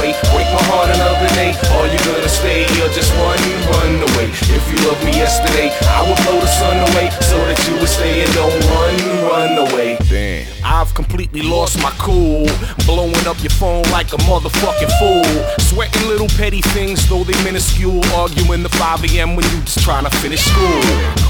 away, break my heart another day. Are you gonna stay or just run away? If you loved me yesterday, I would blow the sun away so that you would stay and don't run away. Damn, I've completely lost my cool, blowing up your phone like a motherfucking fool, sweating little petty things though they minuscule, arguing the 5 a.m. when you just trying to finish school.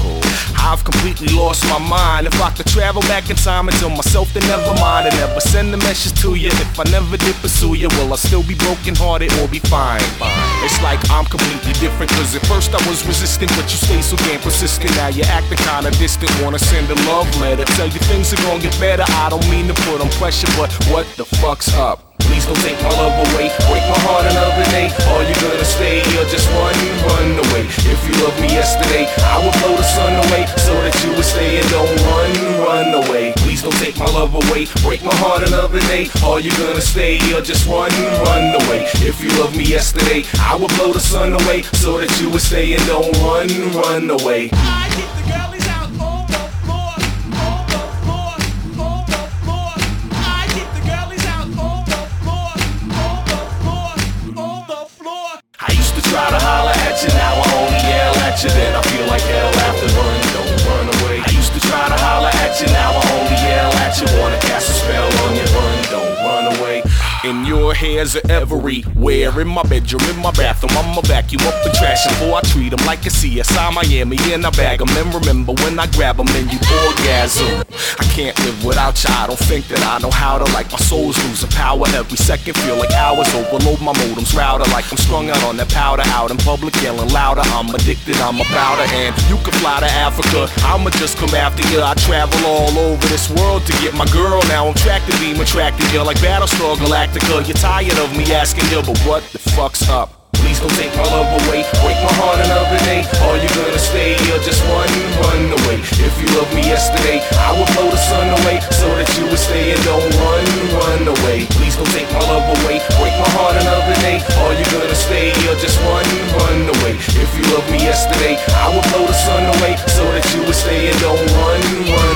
I've completely lost my mind. If I could travel back in time and tell myself to never mind and never send a message to you, if I never did pursue you, will I still be broken hearted or be fine? It's like I'm completely different, cause at first I was resistant, but you stay so damn persistent. Now you're acting kinda distant, wanna send a love letter, tell you things are gonna get better. I don't mean to put on pressure, but what the fuck's up? Please don't take my love away, break my heart another day. Are you gonna stay or just run away? If you loved me yesterday, I would blow the sun away so that you would stay and don't run away. Please don't take my love away, break my heart another day. Are you gonna stay or just run away? If you loved me yesterday, I would blow the sun away so that you would stay and don't run away. I keep the girlies out on the floor, on the floor, on the floor. I keep the girlies out on the floor, on the floor, on the floor. I used to try to holler at you, now I only yell at you. Then I feel like hell after don't run away. I used to try to holler at you, now I only yell at you. Wanna cast a spell on you, don't run away. And your hairs are everywhere, in my bedroom, in my bathroom. I'ma vacuum up the trash before I treat them like a CSI Miami. And I bag them and remember when I grab them and you orgasm. I can't live without you, I don't think that I know how to. Like my soul's losing power every second, feel like hours. Overload my modem's router like I'm strung out on that powder. Out in public yelling louder, I'm addicted, I'm about it. And you can fly to Africa, I'ma just come after you. I travel all over this world to get my girl. Now I'm tracked to beam attracted you like Battlestar Galactica. You're tired of me asking you, but what the fuck's up? Please don't take my love away, break my heart another day. Are you gonna stay or just run away? If you loved me yesterday, I would blow the sun away so that you would stay and don't run away. Please don't take my love away, break my heart another day. Are you gonna stay or just run away? If you loved me yesterday, I would blow the sun away so that you would stay and don't run